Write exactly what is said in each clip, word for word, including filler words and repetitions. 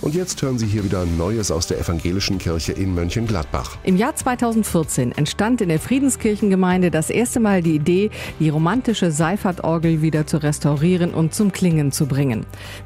Und jetzt hören Sie hier wieder Neues aus der evangelischen Kirche in Mönchengladbach. Im Jahr zweitausendvierzehn entstand in der Friedenskirchengemeinde das erste Mal die Idee, die romantische Seifertorgel wieder zu restaurieren und zum Klingen zu bringen.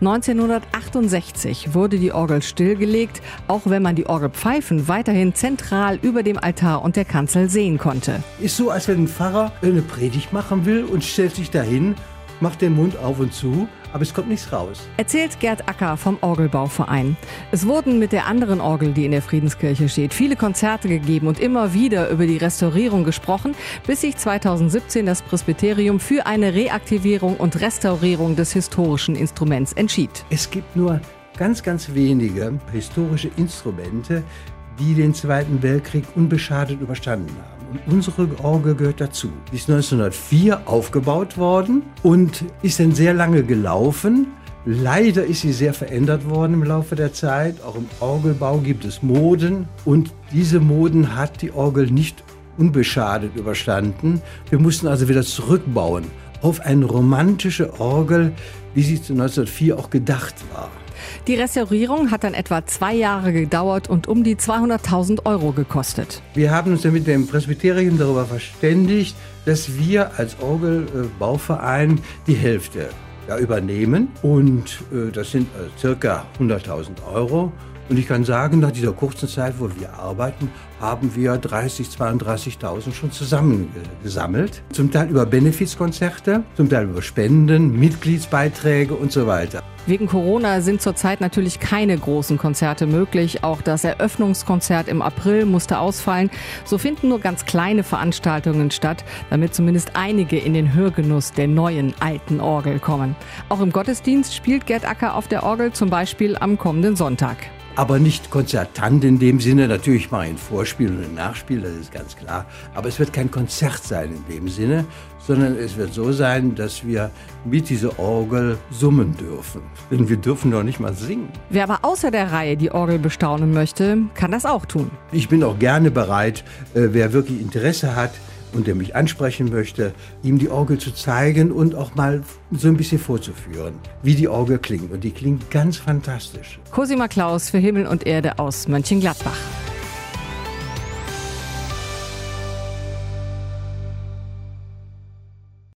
neunzehnhundertachtundsechzig wurde die Orgel stillgelegt, auch wenn man die Orgelpfeifen weiterhin zentral über dem Altar und der Kanzel sehen konnte. Ist so, als wenn ein Pfarrer eine Predigt machen will und stellt sich dahin, macht den Mund auf und zu, aber es kommt nichts raus. Erzählt Gerd Acker vom Orgelbauverein. Es wurden mit der anderen Orgel, die in der Friedenskirche steht, viele Konzerte gegeben und immer wieder über die Restaurierung gesprochen, bis sich zweitausendsiebzehn das Presbyterium für eine Reaktivierung und Restaurierung des historischen Instruments entschied. Es gibt nur ganz, ganz wenige historische Instrumente, die den Zweiten Weltkrieg unbeschadet überstanden haben. Und unsere Orgel gehört dazu. Die ist neunzehnhundertvier aufgebaut worden und ist dann sehr lange gelaufen. Leider ist sie sehr verändert worden im Laufe der Zeit. Auch im Orgelbau gibt es Moden und diese Moden hat die Orgel nicht unbeschadet überstanden. Wir mussten also wieder zurückbauen auf eine romantische Orgel, wie sie zu neunzehnhundertvier auch gedacht war. Die Restaurierung hat dann etwa zwei Jahre gedauert und um die zweihunderttausend Euro gekostet. Wir haben uns ja mit dem Presbyterium darüber verständigt, dass wir als Orgelbauverein die Hälfte ja, übernehmen. Und äh, das sind äh, circa hunderttausend Euro. Und ich kann sagen, nach dieser kurzen Zeit, wo wir arbeiten, haben wir dreißig, zweiunddreißigtausend schon zusammengesammelt. Zum Teil über Benefizkonzerte, zum Teil über Spenden, Mitgliedsbeiträge und so weiter. Wegen Corona sind zurzeit natürlich keine großen Konzerte möglich. Auch das Eröffnungskonzert im April musste ausfallen. So finden nur ganz kleine Veranstaltungen statt, damit zumindest einige in den Hörgenuss der neuen, alten Orgel kommen. Auch im Gottesdienst spielt Gerd Acker auf der Orgel, zum Beispiel am kommenden Sonntag. Aber nicht konzertant in dem Sinne, natürlich mache ich ein Vorspiel und ein Nachspiel, das ist ganz klar. Aber es wird kein Konzert sein in dem Sinne, sondern es wird so sein, dass wir mit dieser Orgel summen dürfen. Denn wir dürfen doch nicht mal singen. Wer aber außer der Reihe die Orgel bestaunen möchte, kann das auch tun. Ich bin auch gerne bereit, äh, wer wirklich Interesse hat und der mich ansprechen möchte, ihm die Orgel zu zeigen und auch mal so ein bisschen vorzuführen, wie die Orgel klingt. Und die klingt ganz fantastisch. Cosima Klaus für Himmel und Erde aus Mönchengladbach.